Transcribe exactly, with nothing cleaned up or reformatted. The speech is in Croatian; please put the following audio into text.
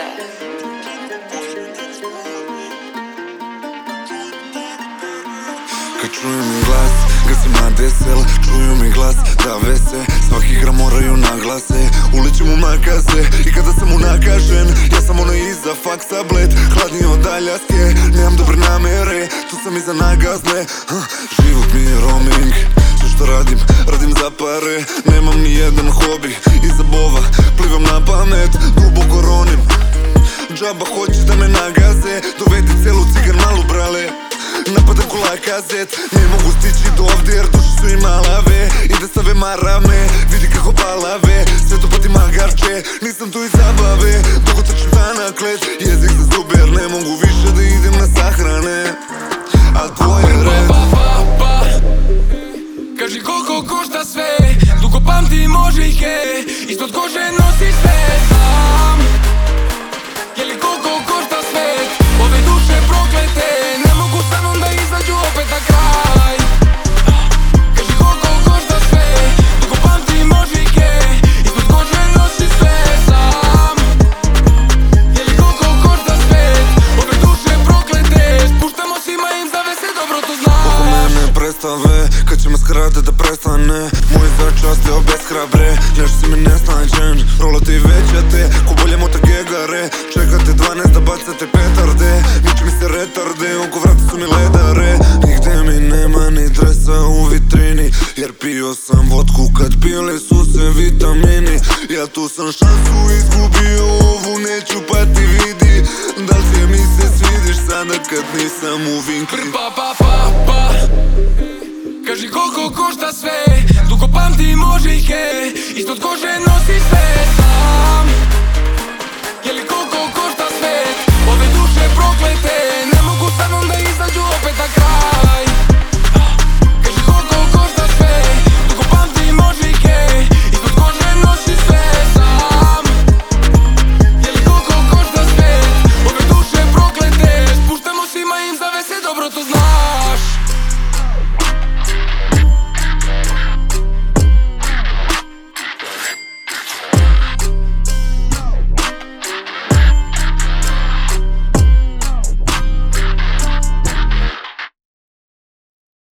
Kad čuju mi glas, gasim na desel. Čuju mi glas, da vese. Svaki igra moraju naglase. Ulećem u makaze i kada sam unakažen, ja sam ono iza faksa bled, hladniji od Aljaske. Nemam dobre namere, tu sam iza nagazne. Život mi je roaming, sve što radim, radim za pare. Nemam ni jedan hobi, iza bova plivam na pamet, duboko ronim. Džaba hoće da me nagaze, dovedi celu cigan malu brale. Napadam ko Lakazet, ne mogu stići do ovdje jer duše su im malave. I da stave marame, vidi kako palave. Sve to pati magarče, nisam tu iz zabave. Dok otrčim vanaklet, jezik za zube jer ne mogu više da idem na sahrane. A tvoj je red. Pa, pa, pa, kaži koliko košta sve, dugo pamti može ih je, ispod kože nosi sve sam. Jeli koliko košta svet, ove duše proklete, ne mogu sa mnom da izađu opet na kraj. Kaži koliko košta sve, dugo pamti može ih je, ispod kože nosi sve sam. Jeli koliko košta svet, ove duše proklete, spuštamo svima im zavese, dobro to znam. Oko mene predstave, kad će me skrate da prestane. Moj začast je obeshrabre, nešto si mi nesnađen. Rolate i većate, ko bolje mota gegare. Čekate dvanaest da bacate petarde, niče mi se retarde, oko vrata su mi ledare. Nigde mi nema ni dresa u vitrini, jer pio sam vodku kad pili su se vitamini. Ja tu sam šansu izgubio, ovu neću pa ti vidi. Da li mi se svidiš sada kad nisam u vinkli? Pa, pa, pa, pa, kaži koliko košta sve, dugo pamti može ih je, ispod kože nosi sve.